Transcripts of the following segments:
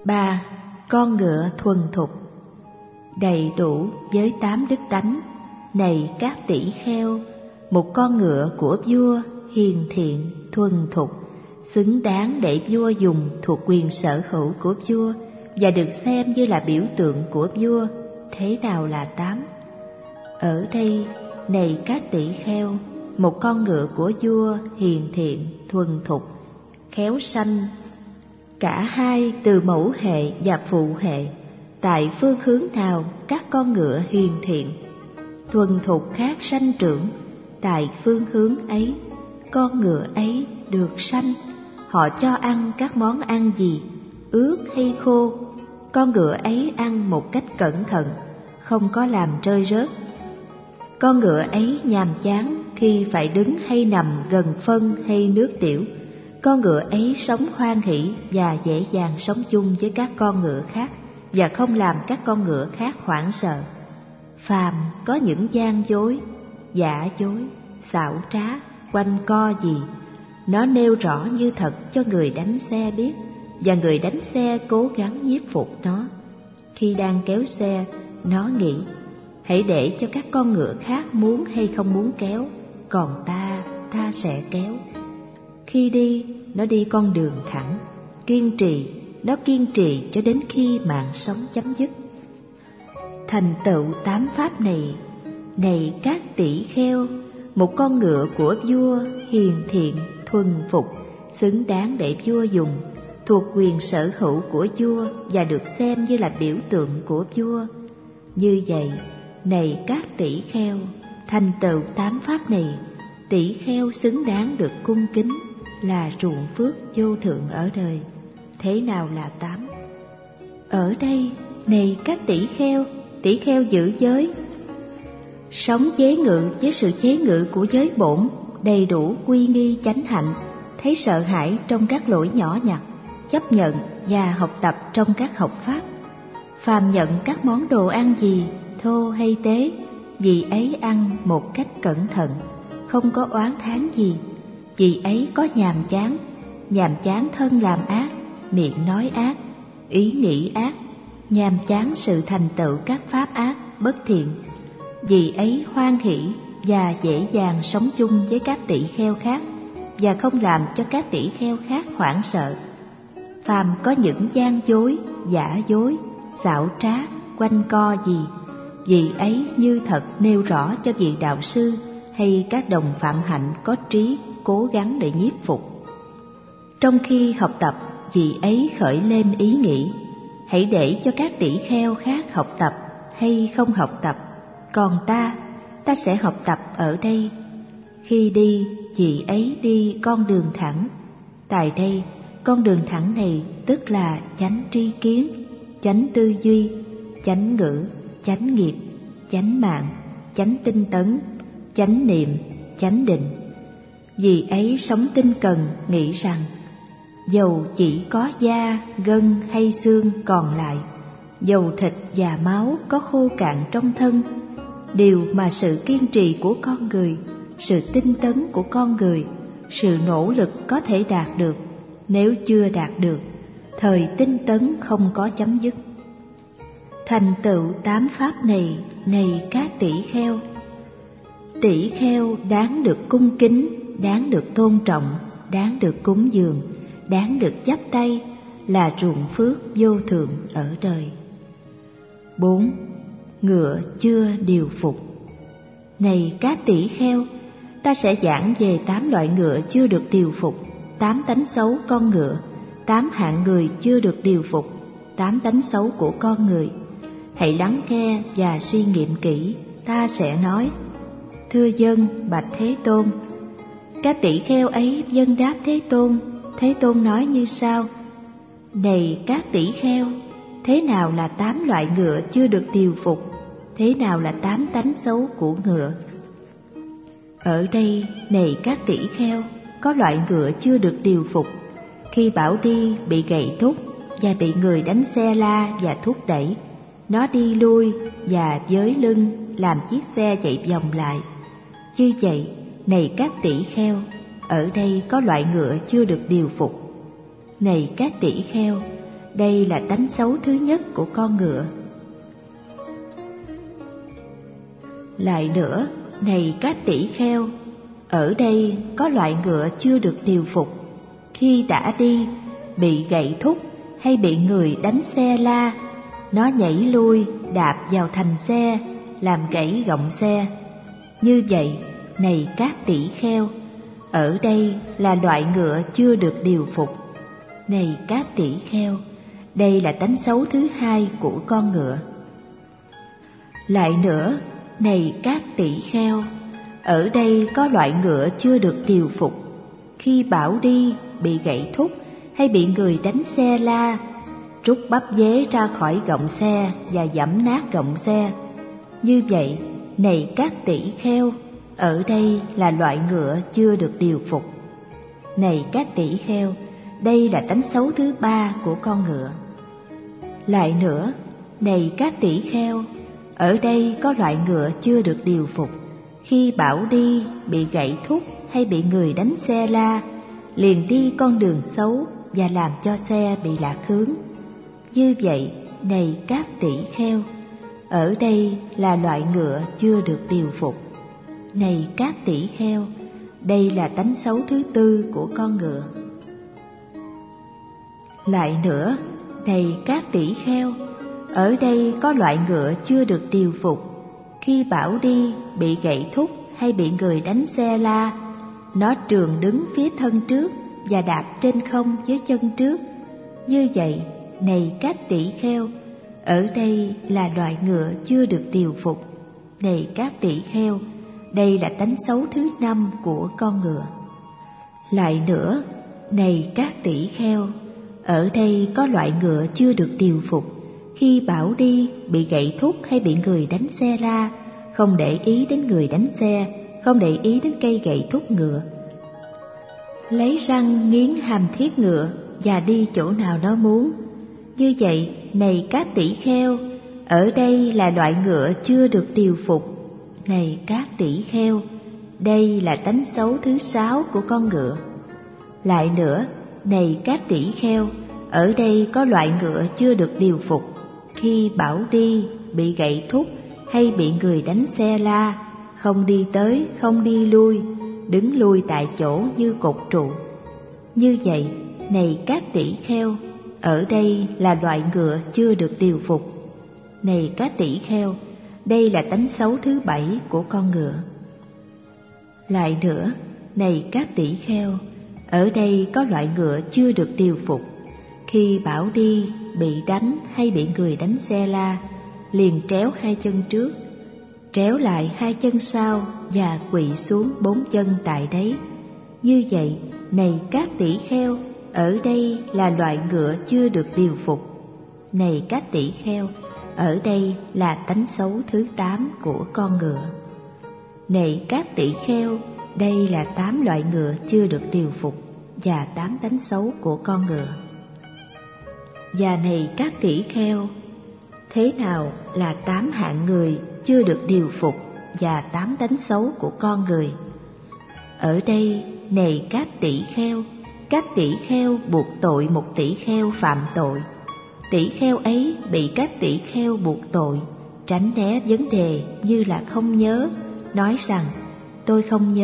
3. Con ngựa thuần thục. Đầy đủ với 8 đức tánh, này các tỷ kheo, một con ngựa của vua hiền thiện, thuần thục, xứng đáng để vua dùng, thuộc quyền sở hữu của vua và được xem như là biểu tượng của vua. Thế nào là 8? Ở đây, này các tỷ kheo, một con ngựa của vua hiền thiện, thuần thục, khéo sanh, cả hai từ mẫu hệ và phụ hệ. Tại phương hướng nào các con ngựa hiền thiện, thuần thục khác sanh trưởng, tại phương hướng ấy, con ngựa ấy được sanh. Họ cho ăn các món ăn gì, ướt hay khô, con ngựa ấy ăn một cách cẩn thận, không có làm rơi rớt. Con ngựa ấy nhàm chán khi phải đứng hay nằm gần phân hay nước tiểu. Con ngựa ấy sống hoan hỷ và dễ dàng sống chung với các con ngựa khác, và không làm các con ngựa khác hoảng sợ. Phàm có những gian dối, giả dối, xảo trá, quanh co gì, nó nêu rõ như thật cho người đánh xe biết, và người đánh xe cố gắng nhiếp phục nó. Khi đang kéo xe, nó nghĩ, hãy để cho các con ngựa khác muốn hay không muốn kéo, còn ta sẽ kéo. Khi đi, nó đi con đường thẳng, kiên trì, nó kiên trì cho đến khi mạng sống chấm dứt. Thành tựu 8 pháp này, này các tỷ kheo, một con ngựa của vua hiền thiện, thuần phục, xứng đáng để vua dùng, thuộc quyền sở hữu của vua và được xem như là biểu tượng của vua. Như vậy, này các tỷ kheo, thành tựu 8 pháp này, tỷ kheo xứng đáng được cung kính, là ruộng phước vô thượng ở đời. Thế nào là 8? Ở đây, này các tỷ kheo giữ giới, sống chế ngự với sự chế ngự của giới bổn, đầy đủ quy nghi chánh hạnh, thấy sợ hãi trong các lỗi nhỏ nhặt, chấp nhận và học tập trong các học pháp. Phàm nhận các món đồ ăn gì, thô hay tế, vì ấy ăn một cách cẩn thận, không có oán thán gì. Vì ấy có nhàm chán thân làm ác, miệng nói ác, ý nghĩ ác, nhàm chán sự thành tựu các pháp ác, bất thiện. Vì ấy hoan hỷ và dễ dàng sống chung với các tỷ kheo khác, và không làm cho các tỷ kheo khác hoảng sợ. Phàm có những gian dối, giả dối, xảo trá, quanh co gì, vì ấy như thật nêu rõ cho vị đạo sư hay các đồng phạm hạnh có trí cố gắng để nhiếp phục. Trong khi học tập, vị ấy khởi lên ý nghĩ, hãy để cho các tỷ kheo khác học tập hay không học tập, còn ta sẽ học tập ở đây. Khi đi, vị ấy đi con đường thẳng. Tại đây, con đường thẳng này tức là chánh tri kiến, chánh tư duy, chánh ngữ, chánh nghiệp, chánh mạng, chánh tinh tấn, chánh niệm, chánh định. Vì ấy sống tinh cần nghĩ rằng, dầu chỉ có da, gân hay xương còn lại, dầu thịt và máu có khô cạn trong thân, điều mà sự kiên trì của con người, sự tinh tấn của con người, sự nỗ lực có thể đạt được. Nếu chưa đạt được, thời tinh tấn không có chấm dứt. Thành tựu 8 pháp này, này các tỷ kheo đáng được cung kính, đáng được tôn trọng, đáng được cúng dường, đáng được chắp tay, là ruộng phước vô thượng ở đời. 4. Ngựa chưa điều phục. Này các tỷ kheo, ta sẽ giảng về 8 loại ngựa chưa được điều phục, 8 tánh xấu con ngựa, 8 hạng người chưa được điều phục, 8 tánh xấu của con người. Hãy lắng nghe và suy nghiệm kỹ, ta sẽ nói. Thưa dân, bạch Thế Tôn. Các tỷ kheo ấy vâng đáp Thế Tôn. Thế Tôn nói như sau: Này các tỷ kheo, thế nào là 8 loại ngựa chưa được điều phục? Thế nào là 8 tánh xấu của ngựa? Ở đây, này các tỷ kheo, có loại ngựa chưa được điều phục. Khi bảo đi bị gậy thúc và bị người đánh xe la và thúc đẩy, nó đi lui và với lưng làm chiếc xe chạy vòng lại. Như vậy, này các tỷ kheo, ở đây có loại ngựa chưa được điều phục. Này các tỷ kheo, đây là tánh xấu thứ nhất của con ngựa. Lại nữa, này các tỷ kheo, ở đây có loại ngựa chưa được điều phục, khi đã đi, bị gậy thúc hay bị người đánh xe la, nó nhảy lui đạp vào thành xe, làm gãy gọng xe. Như vậy, này các tỷ kheo, ở đây là loại ngựa chưa được điều phục. Này các tỷ kheo, đây là tánh xấu thứ hai của con ngựa. Lại nữa, này các tỷ kheo, ở đây có loại ngựa chưa được điều phục, khi bảo đi, bị gậy thúc hay bị người đánh xe la, trút bắp dế ra khỏi gọng xe và giẫm nát gọng xe. Như vậy, này các tỷ kheo, ở đây là loại ngựa chưa được điều phục. Này các tỷ kheo, đây là tánh xấu thứ ba của con ngựa. Lại nữa, này các tỷ kheo, ở đây có loại ngựa chưa được điều phục, khi bảo đi, bị gậy thúc hay bị người đánh xe la, liền đi con đường xấu và làm cho xe bị lạc hướng. Như vậy, này các tỷ kheo, ở đây là loại ngựa chưa được điều phục. Này các tỷ kheo, đây là tánh xấu thứ tư của con ngựa. Lại nữa, này các tỷ kheo, ở đây có loại ngựa chưa được điều phục, khi bảo đi, bị gậy thúc hay bị người đánh xe la, nó trường đứng phía thân trước và đạp trên không với chân trước. Như vậy, này các tỷ kheo, ở đây là loại ngựa chưa được điều phục. Này các tỷ kheo, đây là tánh xấu thứ năm của con ngựa. Lại nữa, này các tỷ kheo, ở đây có loại ngựa chưa được điều phục, khi bảo đi, bị gậy thúc hay bị người đánh xe la, không để ý đến người đánh xe, không để ý đến cây gậy thúc ngựa, lấy răng nghiến hàm thiết ngựa và đi chỗ nào nó muốn. Như vậy, này các tỷ kheo, ở đây là loại ngựa chưa được điều phục. Này các tỷ kheo, đây là tánh xấu thứ sáu của con ngựa. Lại nữa, này các tỷ kheo, ở đây có loại ngựa chưa được điều phục, khi bảo đi, bị gậy thúc hay bị người đánh xe la, không đi tới, không đi lui, đứng lui tại chỗ như cột trụ. Như vậy, này các tỷ kheo, ở đây là loại ngựa chưa được điều phục. Này các tỷ kheo, đây là tánh xấu thứ bảy của con ngựa. Lại nữa, này các tỷ kheo, ở đây có loại ngựa chưa được điều phục, khi bảo đi, bị đánh hay bị người đánh xe la, liền tréo hai chân trước, tréo lại hai chân sau và quỵ xuống bốn chân tại đấy. Như vậy, này các tỷ kheo, ở đây là loại ngựa chưa được điều phục. Này các tỷ kheo, ở đây là tánh xấu thứ 8 của con ngựa. Này các tỷ kheo, đây là 8 loại ngựa chưa được điều phục và 8 tánh xấu của con ngựa. Và này các tỷ kheo, thế nào là 8 hạng người chưa được điều phục và 8 tánh xấu của con người? Ở đây, này các tỷ kheo buộc tội một tỷ kheo phạm tội. Tỷ kheo ấy bị các tỷ kheo buộc tội, tránh né vấn đề như là không nhớ, nói rằng tôi không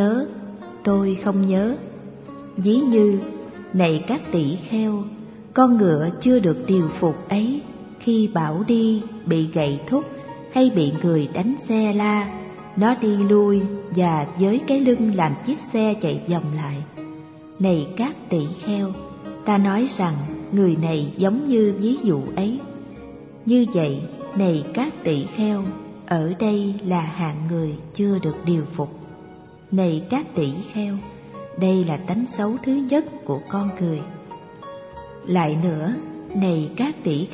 nhớ. Ví như, này các tỷ kheo, con ngựa chưa được điều phục ấy, khi bảo đi, bị gậy thúc hay bị người đánh xe la, nó đi lui và với cái lưng làm chiếc xe chạy vòng lại. Này các tỷ kheo, ta nói rằng người này giống như ví dụ ấy. Như vậy, này các tỷ kheo, ở đây là hạng người chưa được điều phục. Này các tỷ kheo, đây là tánh xấu thứ nhất của con người. Lại nữa, này các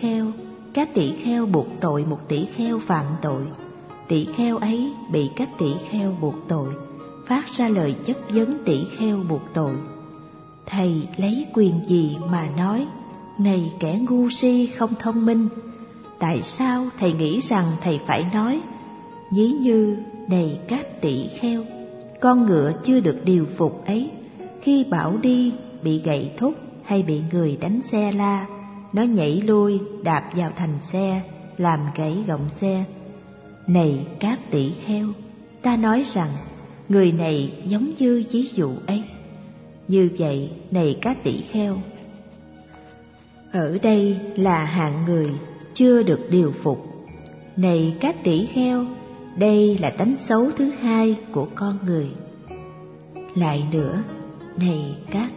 tỷ kheo buộc tội một tỷ kheo phạm tội. Tỷ kheo ấy bị các tỷ kheo buộc tội, phát ra lời chất vấn tỷ kheo buộc tội. Thầy lấy quyền gì mà nói, này kẻ ngu si không thông minh? Tại sao thầy nghĩ rằng thầy phải nói? Ví như, này các tỷ kheo, con ngựa chưa được điều phục ấy, khi bảo đi, bị gậy thúc hay bị người đánh xe la, nó nhảy lui đạp vào thành xe, làm gãy gọng xe. Này các tỷ kheo, ta nói rằng người này giống như ví dụ ấy. Như vậy, này các tỷ kheo, ở đây là hạng người chưa được điều phục. Này các tỷ kheo, đây là tánh xấu thứ hai của con người. Lại nữa, này các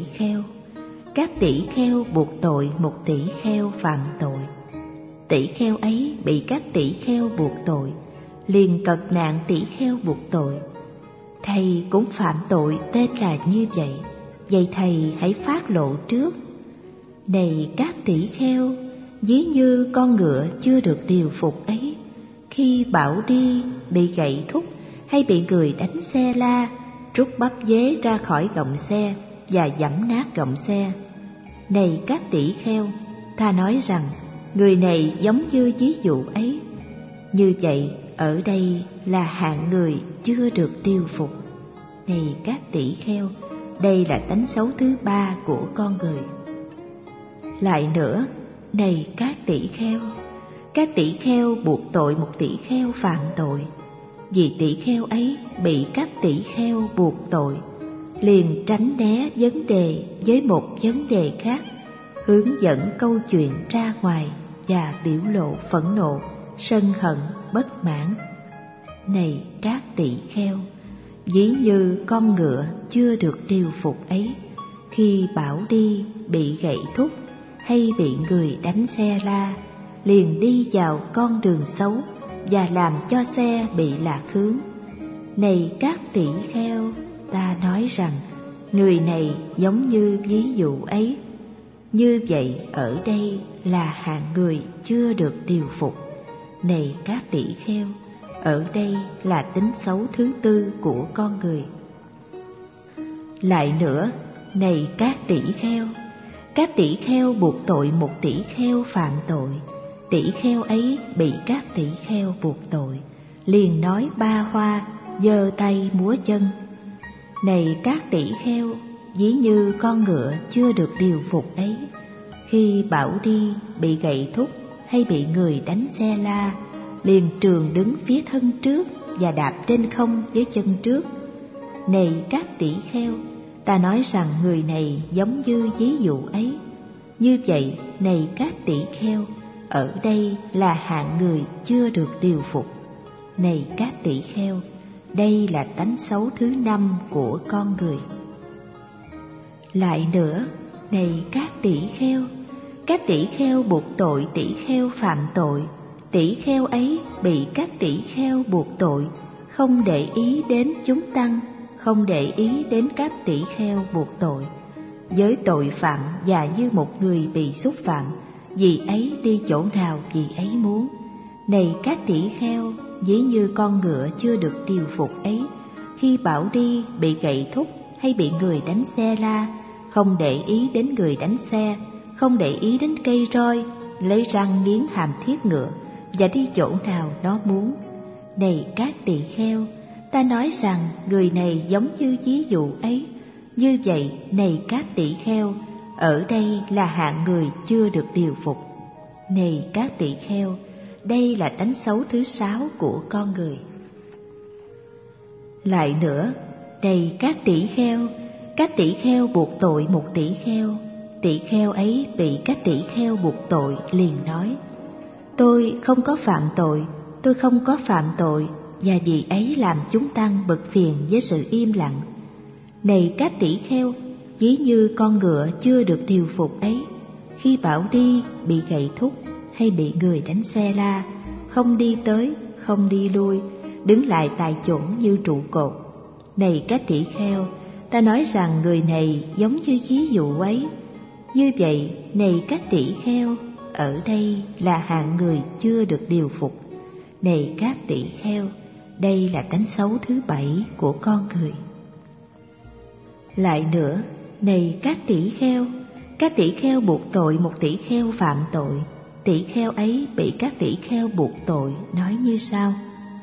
tỷ kheo buộc tội một tỷ kheo phạm tội. Tỷ kheo ấy bị các tỷ kheo buộc tội, liền cật nạn tỷ kheo buộc tội. Thầy cũng phạm tội tên là như vậy, vậy thầy hãy phát lộ trước. Này các tỷ kheo, ví như con ngựa chưa được điều phục ấy, khi bảo đi bị gậy thúc hay bị người đánh xe la, rút bắp dế ra khỏi gọng xe và giẫm nát gọng xe. Này các tỷ kheo, ta nói rằng người này giống như ví dụ ấy. Như vậy, ở đây là hạng người chưa được điều phục. Này các tỷ kheo, đây là tánh xấu thứ ba của con người. Lại nữa, này các tỷ kheo buộc tội một tỷ kheo phạm tội. Vì tỷ kheo ấy bị các tỷ kheo buộc tội, liền tránh né vấn đề với một vấn đề khác, hướng dẫn câu chuyện ra ngoài và biểu lộ phẫn nộ, sân hận, bất mãn. Này các tỷ kheo, ví như con ngựa chưa được điều phục ấy, khi bảo đi bị gậy thúc hay bị người đánh xe la, liền đi vào con đường xấu và làm cho xe bị lạc hướng. Này các tỷ kheo, ta nói rằng người này giống như ví dụ ấy. Như vậy, ở đây là hạng người chưa được điều phục. Này các tỷ kheo, ở đây là tính xấu thứ tư của con người. Lại nữa, này các tỷ kheo buộc tội một tỷ kheo phạm tội. Tỷ kheo ấy bị các tỷ kheo buộc tội, liền nói ba hoa, giơ tay múa chân. Này các tỷ kheo, ví như con ngựa chưa được điều phục ấy, khi bảo đi bị gậy thúc hay bị người đánh xe la, liền trường đứng phía thân trước và đạp trên không với chân trước. Này các tỷ kheo, ta nói rằng người này giống như ví dụ ấy. Như vậy, này các tỷ kheo, ở đây là hạng người chưa được điều phục. Này các tỷ kheo, đây là tánh xấu thứ năm của con người. Lại nữa, này các tỷ kheo buộc tội tỷ kheo phạm tội. Tỷ kheo ấy bị các tỷ kheo buộc tội, không để ý đến chúng tăng, không để ý đến các tỷ kheo buộc tội. Với tội phạm và như một người bị xúc phạm, vì ấy đi chỗ nào vì ấy muốn. Này các tỷ kheo, ví như con ngựa chưa được điều phục ấy, khi bảo đi bị gậy thúc hay bị người đánh xe la, không để ý đến người đánh xe, không để ý đến cây roi, lấy răng nghiến hàm thiết ngựa và đi chỗ nào nó muốn. Này các tỷ kheo, ta nói rằng người này giống như ví dụ ấy. Như vậy, này các tỷ kheo, ở đây là hạng người chưa được điều phục. Này các tỷ kheo, đây là tánh xấu thứ 6 của con người. Lại nữa, này các tỷ kheo buộc tội một tỷ kheo. Tỷ kheo ấy bị các tỷ kheo buộc tội, liền nói: tôi không có phạm tội, và vì ấy làm chúng tăng bực phiền với sự im lặng. Này các tỷ kheo, ví như con ngựa chưa được điều phục ấy, khi bảo đi bị gậy thúc hay bị người đánh xe la, không đi tới, không đi lui, đứng lại tại chỗ như trụ cột. Này các tỷ kheo, ta nói rằng người này giống như ví dụ ấy. Như vậy, này các tỷ kheo, ở đây là hạng người chưa được điều phục. Này các tỷ kheo, đây là tánh xấu thứ 7 của con người. Lại nữa, này các tỷ kheo buộc tội một tỷ kheo phạm tội. Tỷ kheo ấy bị các tỷ kheo buộc tội, nói như sau: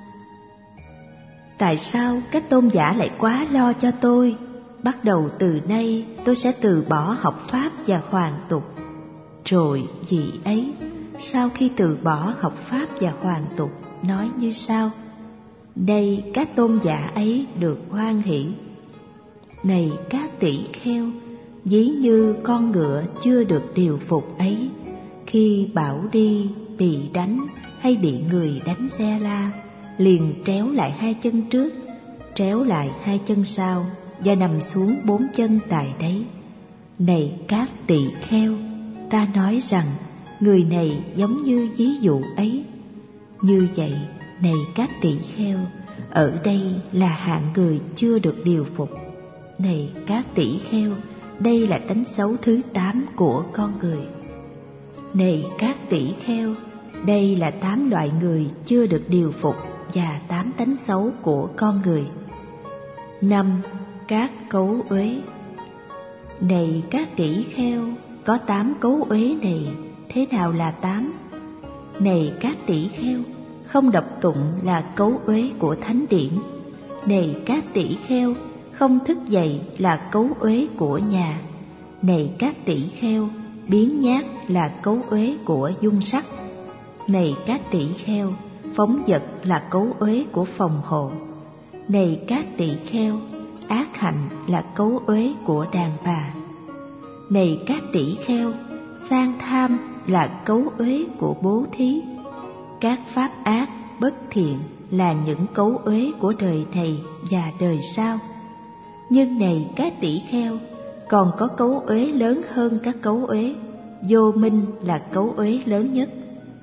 tại sao các tôn giả lại quá lo cho tôi? Bắt đầu từ nay tôi sẽ từ bỏ học pháp và hoàn tục. Rồi vị ấy sau khi từ bỏ học pháp và hoàn tục nói như sau: Đây các tôn giả ấy được hoan hỷ. Này các tỷ kheo, ví như con ngựa chưa được điều phục ấy, khi bảo đi bị đánh hay bị người đánh xe la, liền tréo lại hai chân trước, tréo lại hai chân sau và nằm xuống bốn chân tại đấy. Này các tỳ kheo, ta nói rằng người này giống như ví dụ ấy. Như vậy, này các tỳ kheo, ở đây là hạng người chưa được điều phục. Này các tỳ kheo, đây là tánh xấu thứ 8 của con người. Này các tỳ kheo, đây là 8 loại người chưa được điều phục và 8 tánh xấu của con người. 5. Các cấu uế. Này các tỷ kheo, có 8 cấu uế này, thế nào là 8? Này các tỷ kheo, không đọc tụng là cấu uế của thánh điển. Này các tỷ kheo, không thức dậy là cấu uế của nhà. Này các tỷ kheo, biếng nhác là cấu uế của dung sắc. Này các tỷ kheo, phóng dật là cấu uế của phòng hộ. Này các tỷ kheo, ác hạnh là cấu uế của đàn bà. Này các tỷ kheo, sang tham là cấu uế của bố thí. Các pháp ác, bất thiện là những cấu uế của đời này và đời sau. Nhưng này các tỷ kheo, còn có cấu uế lớn hơn các cấu uế. Vô minh là cấu uế lớn nhất.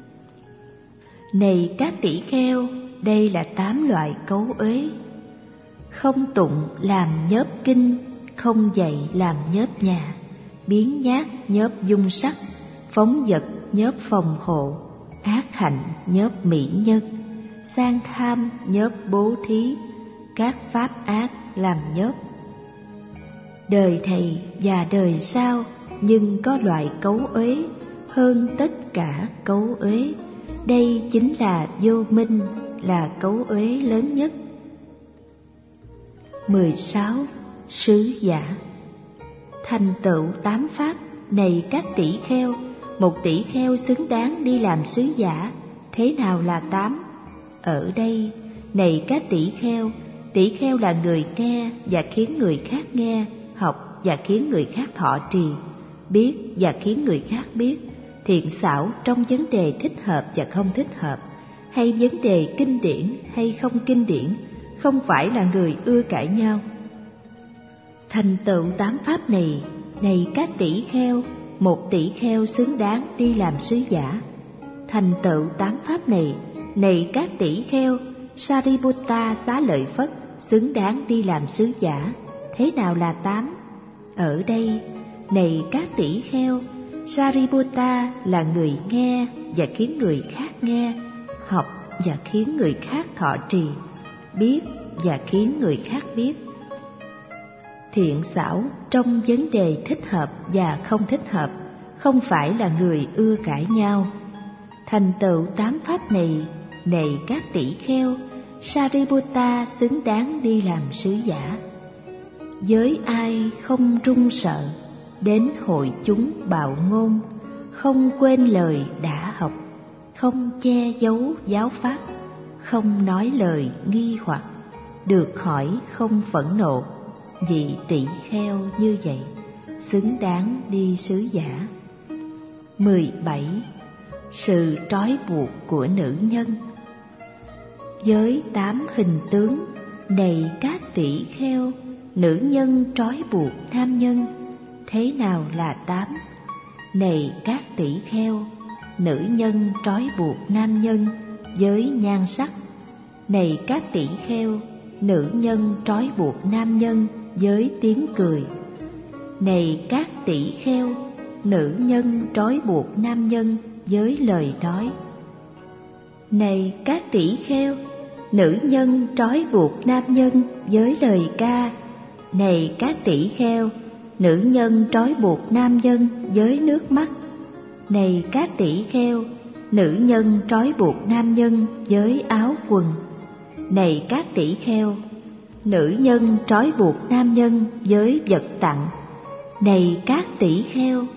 Này các tỷ kheo, đây là 8 loại cấu uế. Không tụng làm nhớp kinh, không dạy làm nhớp nhà, biếng nhác nhớp dung sắc, phóng dật nhớp phòng hộ, ác hạnh nhớp mỹ nhân, sang tham nhớp bố thí, các pháp ác làm nhớp. Đời thầy và đời sau, nhưng có loại cấu uế hơn tất cả cấu uế. Đây chính là vô minh, là cấu uế lớn nhất. 16. Sứ giả. Thành tựu 8 pháp. Này các tỷ kheo, một tỷ kheo xứng đáng đi làm sứ giả. Thế nào là 8? Ở đây, này các tỷ kheo là người nghe và khiến người khác nghe, học và khiến người khác thọ trì, biết và khiến người khác biết, thiện xảo trong vấn đề thích hợp và không thích hợp, hay vấn đề kinh điển hay không kinh điển, không phải là người ưa cãi nhau. Thành tựu 8 pháp này, này các tỷ kheo, một tỷ kheo xứng đáng đi làm sứ giả. Thành tựu 8 pháp này, này các tỷ kheo, Sariputta Xá Lợi Phất xứng đáng đi làm sứ giả. Thế nào là 8? Ở đây, này các tỷ kheo, Sariputta là người nghe và khiến người khác nghe, học và khiến người khác thọ trì, biết và khiến người khác biết, thiện xảo trong vấn đề thích hợp và không thích hợp, không phải là người ưa cãi nhau. Thành tựu 8 pháp này, này các tỷ kheo, Sariputta xứng đáng đi làm sứ giả. Với ai không run sợ, đến hội chúng bạo ngôn, không quên lời đã học, không che giấu giáo pháp, không nói lời nghi hoặc, được hỏi không phẫn nộ, vị tỷ kheo như vậy xứng đáng đi sứ giả. 17. Sự trói buộc của nữ nhân. Với 8 hình tướng, này các tỷ kheo, nữ nhân trói buộc nam nhân. Thế nào là 8? Này các tỷ kheo, nữ nhân trói buộc nam nhân với nhan sắc. Này các tỷ kheo, nữ nhân trói buộc nam nhân với tiếng cười. Này các tỷ kheo, nữ nhân trói buộc nam nhân với lời nói. Này các tỷ kheo, nữ nhân trói buộc nam nhân với lời ca. Này các tỷ kheo, nữ nhân trói buộc nam nhân với nước mắt. Này các tỷ kheo, nữ nhân trói buộc nam nhân với áo quần. Này các tỷ kheo, nữ nhân trói buộc nam nhân với vật tặng. Này các tỷ kheo,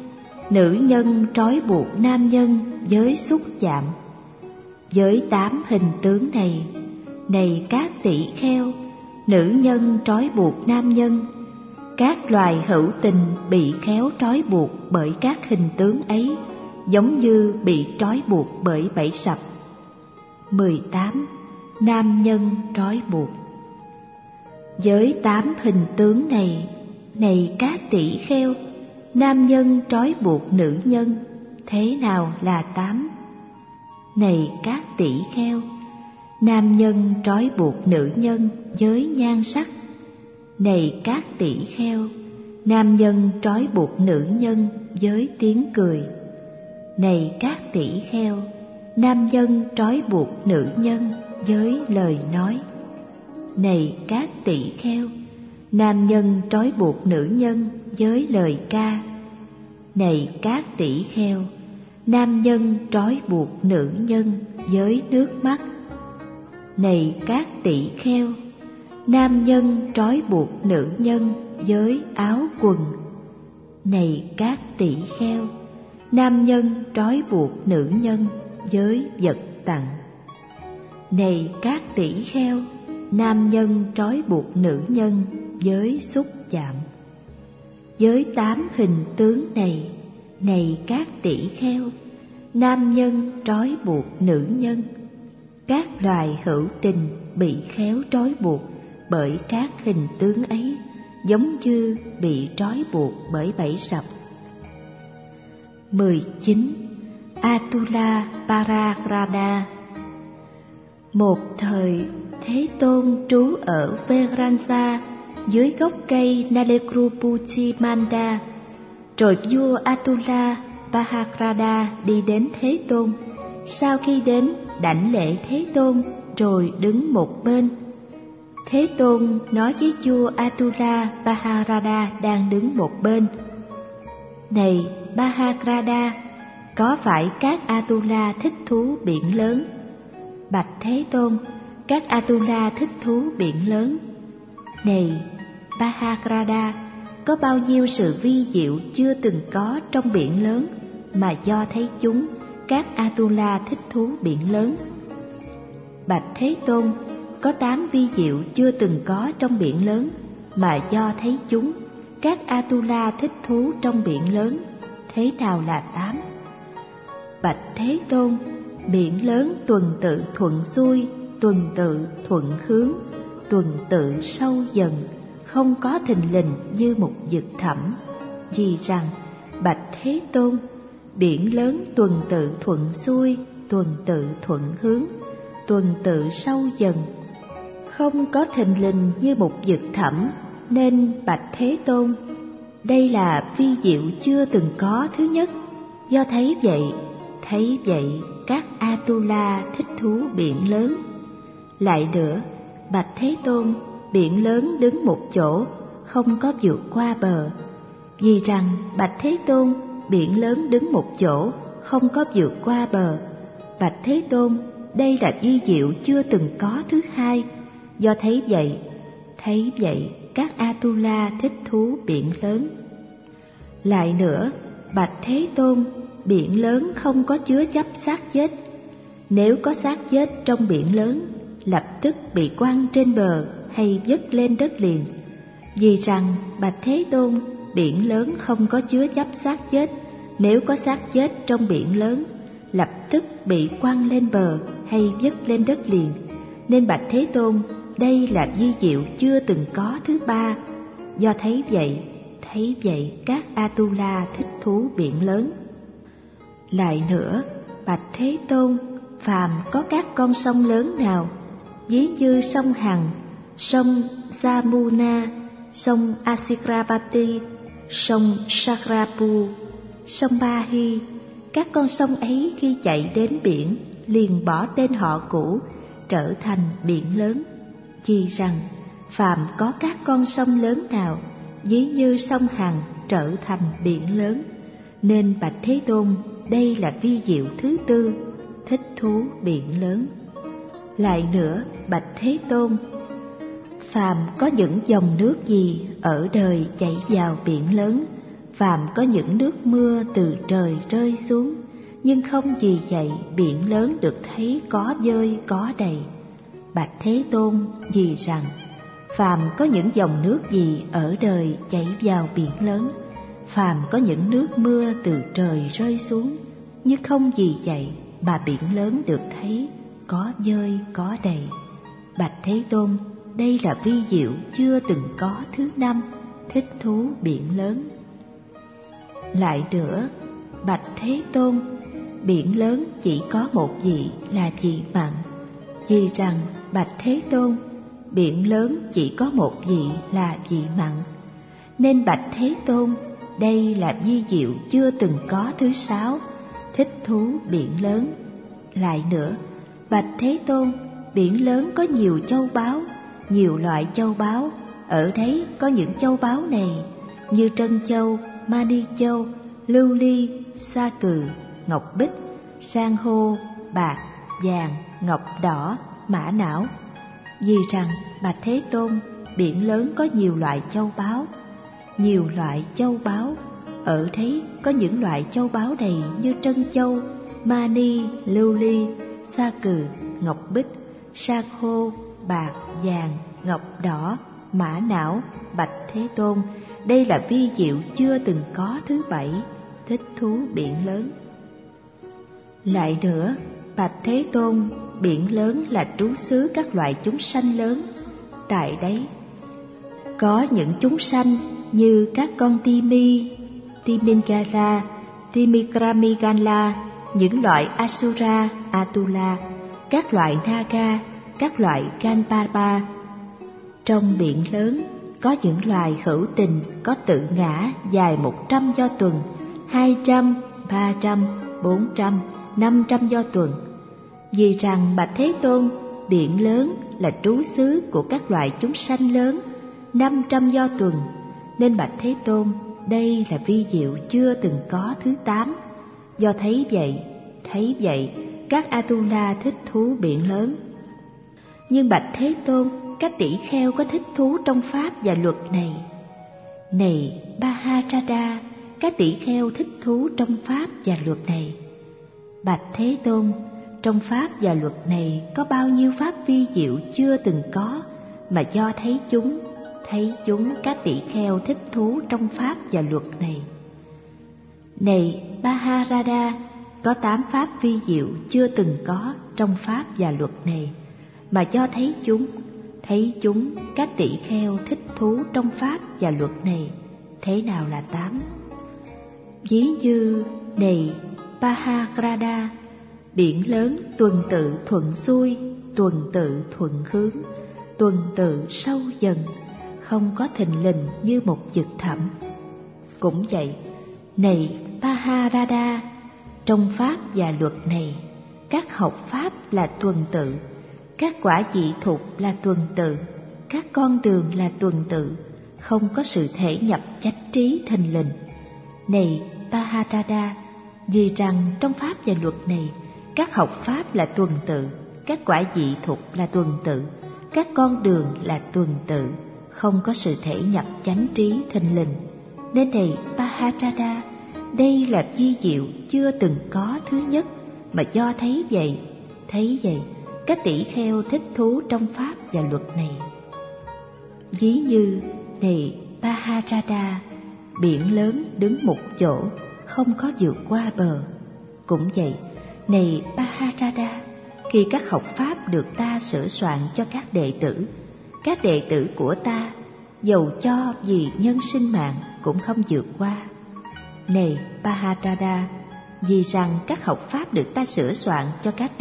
nữ nhân trói buộc nam nhân với xúc chạm. Với 8 hình tướng này, này các tỷ kheo, nữ nhân trói buộc nam nhân. Các loài hữu tình bị khéo trói buộc bởi các hình tướng ấy, giống như bị trói buộc bởi bẫy sập. 18. Nam nhân trói buộc. Với 8 hình tướng này, này các tỷ kheo, nam nhân trói buộc nữ nhân, thế nào là 8? Này các tỷ kheo, nam nhân trói buộc nữ nhân với nhan sắc. Này các tỷ kheo, nam nhân trói buộc nữ nhân với tiếng cười. Này các tỷ kheo, nam nhân trói buộc nữ nhân với lời nói. Này các tỷ kheo, nam nhân trói buộc nữ nhân với lời ca. Này các tỷ kheo, nam nhân trói buộc nữ nhân với nước mắt. Này các tỷ kheo, nam nhân trói buộc nữ nhân với áo quần. Này các tỷ kheo, nam nhân trói buộc nữ nhân với vật tặng. Này các tỷ kheo, nam nhân trói buộc nữ nhân với xúc chạm. Với 8 hình tướng này, này các tỷ kheo, nam nhân trói buộc nữ nhân. Các loài hữu tình bị khéo trói buộc bởi các hình tướng ấy, giống như bị trói buộc bởi bẫy sập. 19. Atula Paragrada. Một thời, Thế Tôn trú ở Veransa dưới gốc cây Nalekrupuchi Manda. Rồi vua Atula Paragrada đi đến Thế Tôn. Sau khi đến, đảnh lễ Thế Tôn rồi đứng một bên. Thế Tôn nói với vua Atula Paragrada đang đứng một bên: Này Paragrada, có phải các Atula thích thú biển lớn? Bạch Thế Tôn, các Atula thích thú biển lớn. Này Paragrada, có bao nhiêu sự vi diệu chưa từng có trong biển lớn mà do thấy chúng, các Atula thích thú biển lớn. Bạch Thế Tôn, có 8 vi diệu chưa từng có trong biển lớn mà do thấy chúng, các Atula thích thú trong biển lớn. Thế nào là 8? Bạch Thế Tôn, biển lớn tuần tự thuận xuôi, tuần tự thuận hướng, tuần tự sâu dần, không có thình lình như một vực thẳm. Vì rằng, bạch Thế Tôn, biển lớn tuần tự thuận xuôi, tuần tự thuận hướng, tuần tự sâu dần, không có thình lình như một vực thẳm, nên bạch Thế Tôn, đây là vi diệu chưa từng có thứ nhất. Do thấy vậy các Atula thích thú biển lớn. Lại nữa, bạch Thế Tôn, biển lớn đứng một chỗ, không có vượt qua bờ. Vì rằng, bạch Thế Tôn, biển lớn đứng một chỗ, không có vượt qua bờ. Bạch Thế Tôn, đây là vi diệu chưa từng có thứ hai. Do thấy vậy các Atula thích thú biển lớn. Lại nữa, bạch Thế Tôn, biển lớn không có chứa chấp xác chết. Nếu có xác chết trong biển lớn, lập tức bị quăng trên bờ hay vứt lên đất liền. Vì rằng, bạch Thế Tôn, biển lớn không có chứa chấp xác chết. Nếu có xác chết trong biển lớn, lập tức bị quăng lên bờ hay vứt lên đất liền. Nên bạch Thế Tôn, đây là vi diệu chưa từng có thứ ba. Do thấy vậy các Atula thích thú biển lớn. Lại nữa, bạch Thế Tôn, phàm có các con sông lớn nào, ví như sông Hằng, sông Jamuna, sông Asikrapati, sông Sakrapu, sông Bahi, các con sông ấy khi chạy đến biển liền bỏ tên họ cũ, trở thành biển lớn. Vì rằng, phàm có các con sông lớn nào, ví như sông Hằng trở thành biển lớn, nên bạch Thế Tôn, đây là vi diệu thứ tư, thích thú biển lớn. Lại nữa, bạch Thế Tôn, phàm có những dòng nước gì ở đời chảy vào biển lớn, phàm có những nước mưa từ trời rơi xuống, nhưng không vì vậy biển lớn được thấy có vơi có đầy. Bạch Thế Tôn, vì rằng phàm có những dòng nước gì ở đời chảy vào biển lớn, phàm có những nước mưa từ trời rơi xuống, nhưng không vì vậy mà biển lớn được thấy có vơi có đầy. Bạch Thế Tôn, đây là vi diệu chưa từng có thứ năm, thích thú biển lớn. Lại nữa, Bạch Thế Tôn, biển lớn chỉ có một vị là vị mặn. Vì rằng Bạch Thế Tôn, biển lớn chỉ có một vị là vị mặn, nên Bạch Thế Tôn, đây là vi diệu chưa từng có thứ sáu, thích thú biển lớn. Lại nữa, Bạch Thế Tôn, biển lớn có nhiều châu báu, nhiều loại châu báu. Ở đấy có những châu báu này như trân châu, mani châu, lưu ly, sa cừ, ngọc bích, san hô, bạc, vàng, ngọc đỏ, mã não. Vì rằng Bạch Thế Tôn, biển lớn có nhiều loại châu báu, nhiều loại châu báu. Ở đấy có những loại châu báu này như trân châu, mani, lưu ly, sa cừ, ngọc bích, san hô, bạc, vàng, ngọc đỏ, mã não. Bạch Thế Tôn, đây là vi diệu chưa từng có thứ bảy, thích thú biển lớn. Lại nữa, Bạch Thế Tôn, biển lớn là trú xứ các loại chúng sanh lớn. Tại đấy có những chúng sanh như các con Timi, Timingala, Timikramigala, những loại Asura, Atula, các loại Naga, các loại Ganpapa. Trong biển lớn có những loài hữu tình có tự ngã dài 100 do tuần, 200, 300, 400, 500 do tuần. Vì rằng Bạch Thế Tôn, biển lớn là trú xứ của các loại chúng sanh lớn, 500 do tuần, nên Bạch Thế Tôn, đây là vi diệu chưa từng có thứ 8. Do thấy vậy, các Atula thích thú biển lớn. Nhưng Bạch Thế Tôn, các tỷ kheo có thích thú trong pháp và luật này. Này Bahajada, các tỷ kheo thích thú trong pháp và luật này. Bạch Thế Tôn, trong pháp và luật này có bao nhiêu pháp vi diệu chưa từng có, mà do thấy chúng các tỷ kheo thích thú trong pháp và luật này. Này Bahajada, có 8 pháp vi diệu chưa từng có trong pháp và luật này, mà do thấy chúng các tỷ kheo thích thú trong pháp và luật này. Thế nào là 8? Ví như, này Bahagrada, biển lớn tuần tự thuận xuôi, tuần tự thuận hướng, tuần tự sâu dần, không có thình lình như một vực thẳm. Cũng vậy, này Baharada, trong pháp và luật này, các học pháp là tuần tự, các quả vị thục là tuần tự, các con đường là tuần tự, không có sự thể nhập chánh trí thình lình. Này Baharada, vì rằng trong pháp và luật này, các học pháp là tuần tự, các quả vị thục là tuần tự, các con đường là tuần tự, không có sự thể nhập chánh trí thình lình. Nên này Bahajada, đây là vi diệu chưa từng có thứ nhất, mà do thấy vậy, các tỷ kheo thích thú trong pháp và luật này. Ví như, này Bahajada, biển lớn đứng một chỗ, không có vượt qua bờ. Cũng vậy, này Bahajada, khi các học pháp được ta sửa soạn cho các đệ tử của ta, dầu cho vì nhân sinh mạng cũng không vượt qua. Này Bahajada, vì rằng các học pháp được ta sửa soạn cho các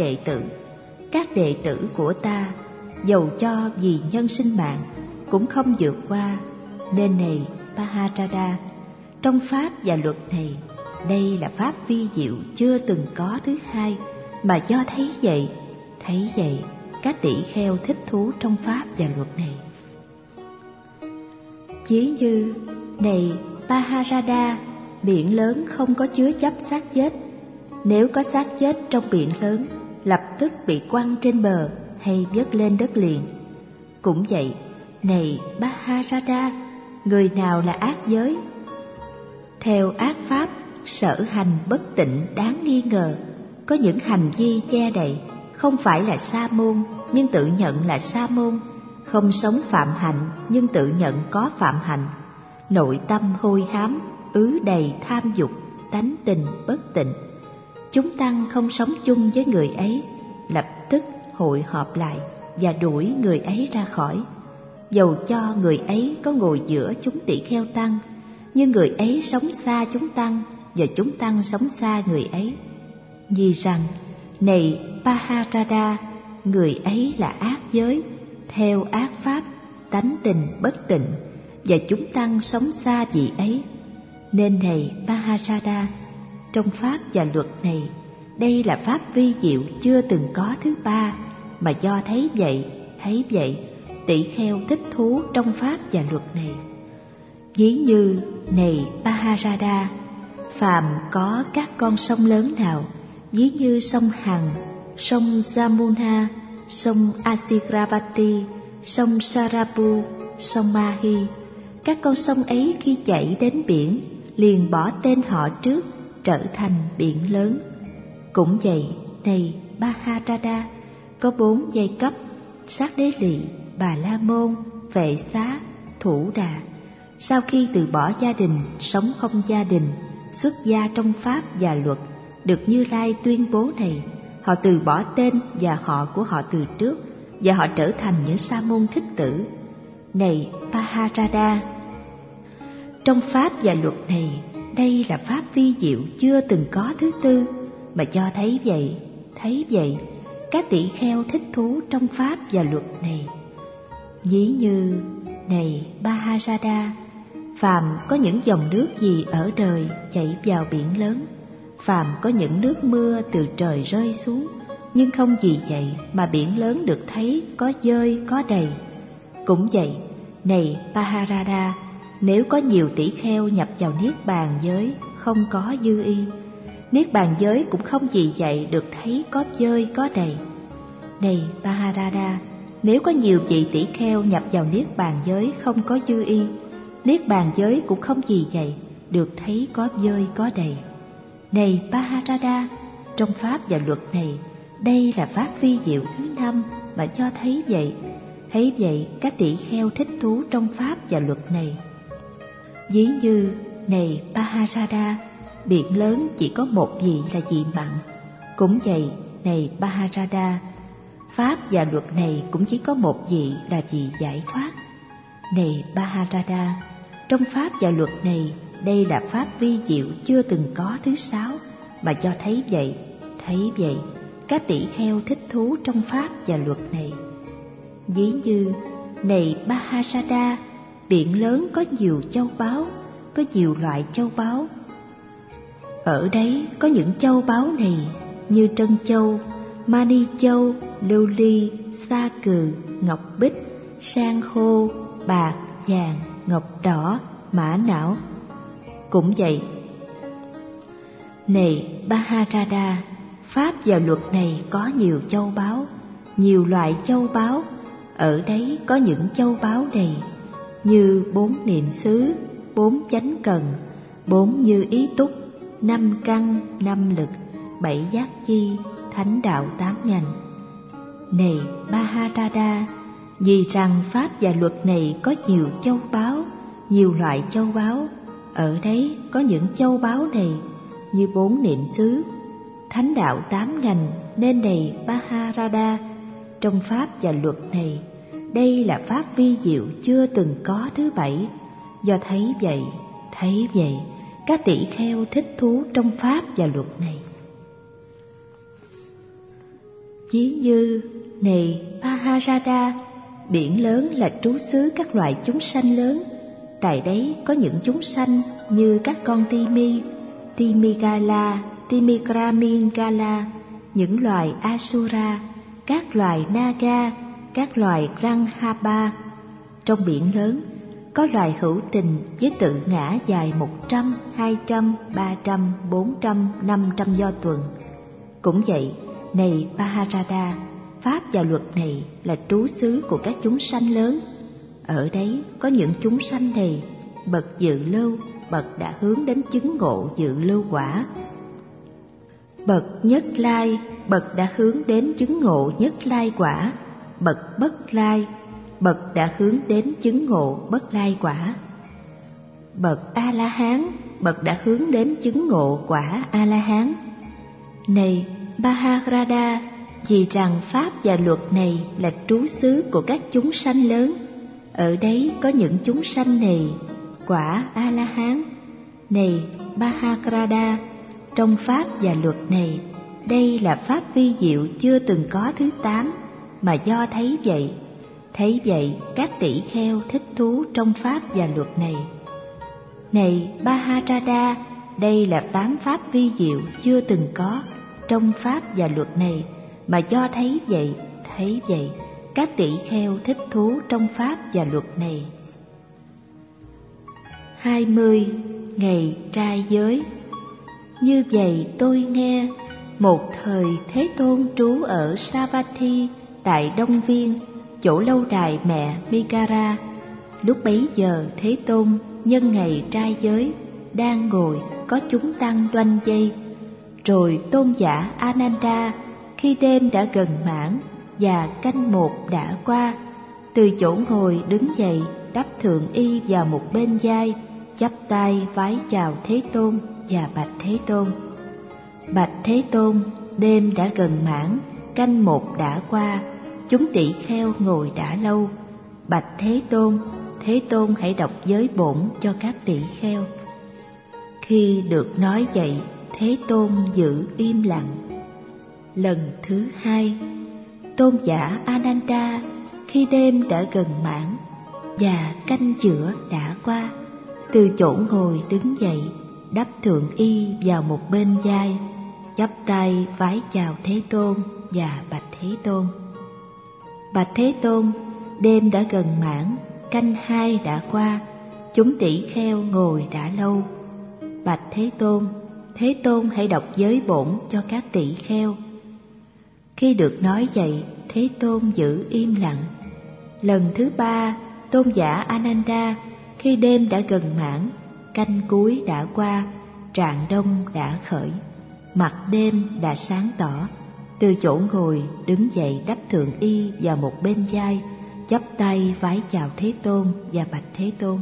đệ tử của ta, dầu cho vì nhân sinh mạng cũng không vượt qua. Nên này Bahajada, trong pháp và luật này, đây là pháp vi diệu chưa từng có thứ hai, mà do thấy vậy, các tỷ kheo thích thú trong pháp và luật này. Ví như, này Bahajada, biển lớn không có chứa chấp xác chết. Nếu có xác chết trong biển lớn, lập tức bị quăng trên bờ hay vớt lên đất liền. Cũng vậy, này Bahajada, người nào là ác giới? Theo ác pháp, sở hành bất tịnh đáng nghi ngờ, có những hành vi che đậy, không phải là sa môn nhưng tự nhận là sa môn, không sống phạm hạnh nhưng tự nhận có phạm hạnh, nội tâm hôi hám, ứ đầy tham dục, tánh tình bất tịnh. Chúng tăng không sống chung với người ấy, lập tức hội họp lại và đuổi người ấy ra khỏi. Dầu cho người ấy có ngồi giữa chúng tỷ kheo tăng, nhưng người ấy sống xa chúng tăng và chúng tăng sống xa người ấy. Vì rằng, này Paharada, người ấy là ác giới, theo ác pháp, tánh tình bất tịnh, và chúng tăng sống xa vị ấy. Nên này Paharada, trong pháp và luật này, đây là pháp vi diệu chưa từng có thứ ba, mà do thấy vậy, tỷ kheo thích thú trong pháp và luật này. Ví như, này Paharada, phàm có các con sông lớn nào, ví như sông Hằng, sông Jamuna, sông Asigravati, sông Sarapu, sông Mahi, các con sông ấy khi chảy đến biển liền bỏ tên họ trước, trở thành biển lớn. Cũng vậy, này Maharada, có 4 giai cấp: Sát Đế Lị, Bà La Môn, Vệ Xá, Thủ Đà. Sau khi từ bỏ gia đình, sống không gia đình, xuất gia trong pháp và luật, được Như Lai tuyên bố này, họ từ bỏ tên và họ của họ từ trước, và họ trở thành những sa môn thích tử. Này Paharada, trong pháp và luật này, đây là pháp vi diệu chưa từng có thứ tư, mà do thấy vậy, các tỷ kheo thích thú trong pháp và luật này. Ví như, này Paharada, phàm có những dòng nước gì ở đời chảy vào biển lớn, phàm có những nước mưa từ trời rơi xuống, nhưng không vì vậy mà biển lớn được thấy có dơi có đầy. Cũng vậy, này Paharada, nếu có nhiều tỷ kheo nhập vào niết bàn giới không có dư y, niết bàn giới cũng không vì vậy được thấy có dơi có đầy. Này Paharada, nếu có nhiều vị tỷ kheo nhập vào niết bàn giới không có dư y, niết bàn giới cũng không vì vậy được thấy có dơi có đầy. Này Paharada, trong pháp và luật này, đây là pháp vi diệu thứ 5, mà cho thấy vậy, các tỷ kheo thích thú trong pháp và luật này. Ví như, này Paharada, biển lớn chỉ có một vị là vị mặn. Cũng vậy, này Paharada, pháp và luật này cũng chỉ có một vị là vị giải thoát. Này Paharada, trong pháp và luật này, đây là pháp vi diệu chưa từng có thứ 6, mà cho thấy vậy, các tỷ kheo thích thú trong pháp và luật này. Ví như, này Paharada, biển lớn có nhiều châu báu, có nhiều loại châu báu. Ở đấy có những châu báu này như trân châu, mani châu, lưu ly, sa cừ, ngọc bích, san hô, bạc, vàng, ngọc đỏ, mã não. Cũng vậy, này Paharada, pháp và luật này có nhiều châu báu, nhiều loại châu báu. Ở đấy có những châu báu này như 4 niệm xứ, 4 chánh cần, 4 như ý túc, 5 căn, 5 lực, 7 giác chi, thánh đạo 8 ngành. Này Maharada, vì rằng pháp và luật này có nhiều châu báu, nhiều loại châu báu, ở đấy có những châu báu này như 4 niệm xứ, thánh đạo 8 ngành, nên này Maharada, trong pháp và luật này, đây là pháp vi diệu chưa từng có thứ 7, do thấy vậy, các tỷ kheo thích thú trong pháp và luật này. Ví như, này Maharada, biển lớn là trú xứ các loại chúng sanh lớn. Tại đấy có những chúng sanh như các con Timi, Timigala, Timigramingala, những loài Asura, các loài Naga, các loài Ranghaba. Trong biển lớn có loài hữu tình với tự ngã dài 100, 200, 300, 400, 500 do tuần. Cũng vậy, này Maharada, pháp và luật này là trú xứ của các chúng sanh lớn. Ở đấy có những chúng sanh này bậc dự lâu, bậc đã hướng đến chứng ngộ dự lưu quả. Bậc Nhất Lai, bậc đã hướng đến chứng ngộ Nhất Lai quả. Bậc Bất Lai, bậc đã hướng đến chứng ngộ Bất Lai quả. Bậc A-la-hán, bậc đã hướng đến chứng ngộ quả A-la-hán. Này Maharada, vì rằng pháp và luật này là trú xứ của các chúng sanh lớn, ở đấy có những chúng sanh này quả A-la-hán. Này Maharada, trong pháp và luật này, đây là pháp vi diệu chưa từng có thứ 8, mà do thấy vậy các tỷ kheo thích thú trong pháp và luật này. Này Maharada, đây là 8 pháp vi diệu chưa từng có trong pháp và luật này, mà do thấy vậy các tỷ kheo thích thú trong pháp và luật này. 20. Ngày trai giới. Như vậy tôi nghe, một thời Thế Tôn trú ở Savatthi tại Đông Viên, chỗ lâu đài mẹ Mikara. Lúc bấy giờ Thế Tôn nhân ngày trai giới đang ngồi, có chúng tăng đoanh dây. Rồi tôn giả Ananda, khi đêm đã gần mãn và canh 1 đã qua, từ chỗ ngồi đứng dậy, đắp thượng y vào một bên vai, chắp tay vái chào Thế Tôn và bạch Thế Tôn: Bạch Thế Tôn, đêm đã gần mãn, canh 1 đã qua, chúng tỷ kheo ngồi đã lâu. Bạch Thế Tôn hãy đọc giới bổn cho các tỷ kheo. Khi được nói vậy, Thế Tôn giữ im lặng. Lần thứ 2, tôn giả Ananda, khi đêm đã gần mãn và canh giữa đã qua, từ chỗ ngồi đứng dậy, đắp thượng y vào một bên vai, chắp tay vái chào Thế Tôn và bạch Thế Tôn: Bạch Thế Tôn, đêm đã gần mãn, canh 2 đã qua, chúng tỷ kheo ngồi đã lâu. Bạch Thế Tôn hãy đọc giới bổn cho các tỷ kheo. Khi được nói vậy, Thế Tôn giữ im lặng. Lần thứ 3, tôn giả Ananda, khi đêm đã gần mãn, canh cuối đã qua, rạng đông đã khởi, mặt đêm đã sáng tỏ, từ chỗ ngồi đứng dậy đắp thượng y vào một bên vai, chắp tay vái chào Thế Tôn và bạch Thế Tôn: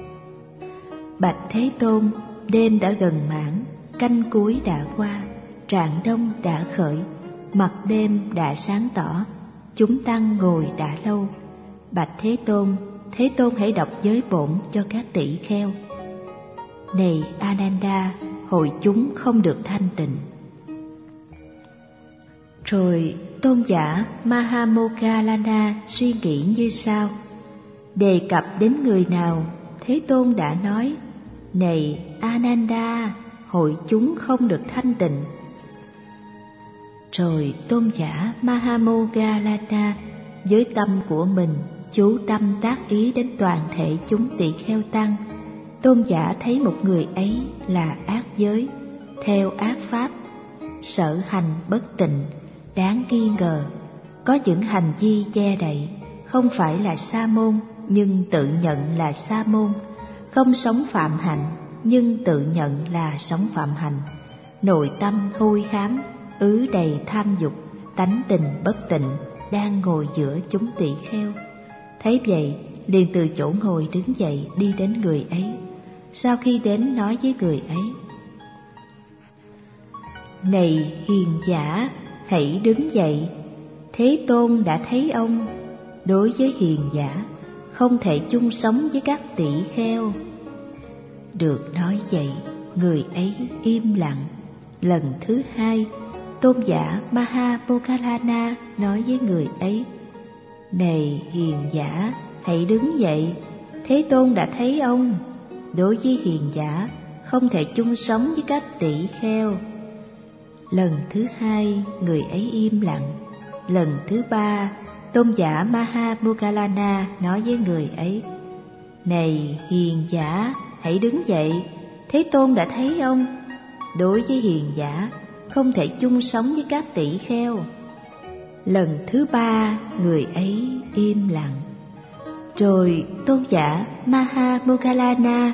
Bạch Thế Tôn, đêm đã gần mãn, canh cuối đã qua, rạng đông đã khởi, mặt đêm đã sáng tỏ, chúng tăng ngồi đã lâu. Bạch Thế Tôn hãy đọc giới bổn cho các tỷ kheo. Này Ananda, hội chúng không được thanh tịnh. Rồi tôn giả Mahamoggallana suy nghĩ như sau: đề cập đến người nào, Thế Tôn đã nói: này Ananda, hội chúng không được thanh tịnh. Rồi tôn giả Mahamoggallana với tâm của mình chú tâm tác ý đến toàn thể chúng tỳ kheo tăng. Tôn giả thấy một người ấy là ác giới, theo ác pháp, sở hành bất tịnh, đáng nghi ngờ, có những hành vi che đậy, không phải là sa môn nhưng tự nhận là sa môn, không sống phạm hạnh nhưng tự nhận là sống phạm hạnh, nội tâm hôi hám, ứ đầy tham dục, tánh tình bất tịnh, đang ngồi giữa chúng tỳ kheo. Thấy vậy, liền từ chỗ ngồi đứng dậy đi đến người ấy. Sau khi đến nói với người ấy: này hiền giả, hãy đứng dậy, Thế Tôn đã thấy ông. Đối với hiền giả, không thể chung sống với các tỷ kheo. Được nói vậy, người ấy im lặng. Lần thứ 2, tôn giả Mahamoggallana nói với người ấy: này hiền giả, hãy đứng dậy, Thế Tôn đã thấy ông. Đối với hiền giả, không thể chung sống với các tỷ kheo. Lần thứ 2, người ấy im lặng. Lần thứ 3, tôn giả Mahamoggallana nói với người ấy: này hiền giả, hãy đứng dậy, Thế Tôn đã thấy ông. Đối với hiền giả, không thể chung sống với các tỷ kheo. Lần thứ 3, người ấy im lặng. Rồi tôn giả Mahamoggallana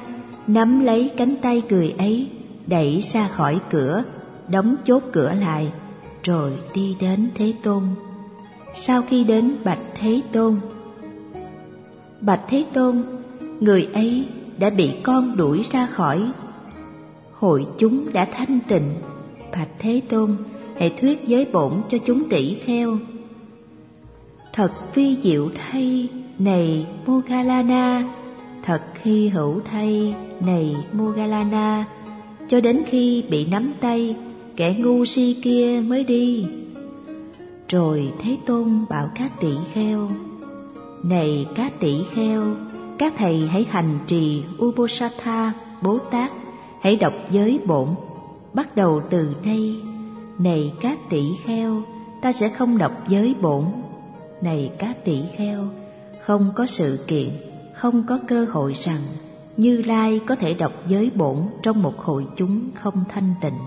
nắm lấy cánh tay người ấy, đẩy ra khỏi cửa, đóng chốt cửa lại, rồi đi đến Thế Tôn. Sau khi đến bạch Thế Tôn: Bạch Thế Tôn, người ấy đã bị con đuổi ra khỏi hội chúng đã thanh tịnh. Bạch Thế Tôn, hãy thuyết giới bổn cho chúng tỷ kheo. Thật vi diệu thay, này Moggallana, thật hy hữu thay, này Moggallana, cho đến khi bị nắm tay, kẻ ngu si kia mới đi. Rồi Thế Tôn bảo các tỷ kheo: Này các tỷ kheo, các thầy hãy hành trì Uposatha Bồ Tát, hãy đọc giới bổn, bắt đầu từ nay. Này các tỷ kheo, ta sẽ không đọc giới bổn. Này các tỷ kheo, không có sự kiện, không có cơ hội rằng Như Lai có thể đọc giới bổn trong một hội chúng không thanh tịnh.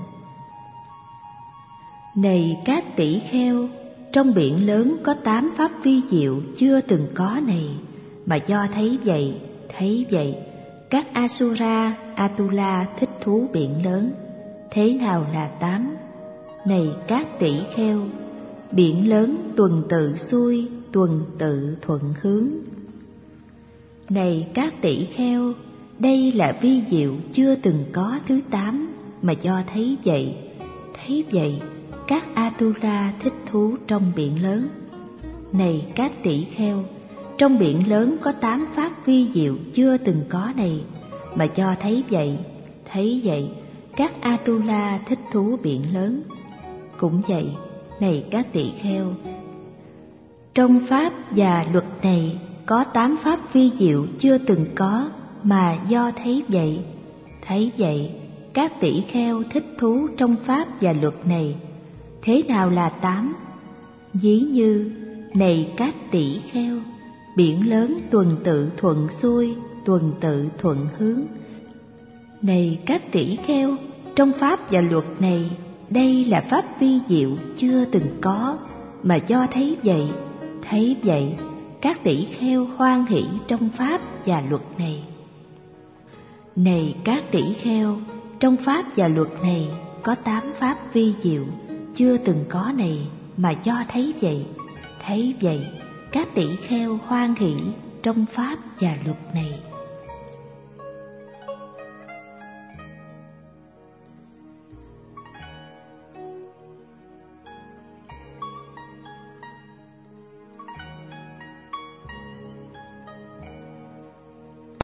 Này các tỷ kheo, trong biển lớn có 8 pháp vi diệu chưa từng có này, mà do thấy vậy, các Asura, Atula thích thú biển lớn. Thế nào là 8? Này các tỷ kheo, biển lớn tuần tự xuôi, tuần tự thuận hướng. Này các tỷ kheo, đây là vi diệu chưa từng có thứ 8, mà do thấy vậy, các Atula thích thú trong biển lớn. Này các tỷ kheo, trong biển lớn có 8 pháp vi diệu chưa từng có này, mà do thấy vậy, các Atula thích thú biển lớn. Cũng vậy, này các tỷ kheo, trong pháp và luật này có 8 pháp vi diệu chưa từng có, mà do thấy vậy, các tỷ kheo thích thú trong pháp và luật này. Thế nào là 8? Ví như, này các tỷ kheo, biển lớn tuần tự thuận xuôi, tuần tự thuận hướng. Này các tỷ kheo, trong pháp và luật này, đây là pháp vi diệu chưa từng có, mà do thấy vậy, các tỷ kheo hoan hỷ trong pháp và luật này. Này các tỷ kheo, trong pháp và luật này có 8 pháp vi diệu chưa từng có này, mà do thấy vậy, các tỷ kheo hoan hỷ trong pháp và luật này.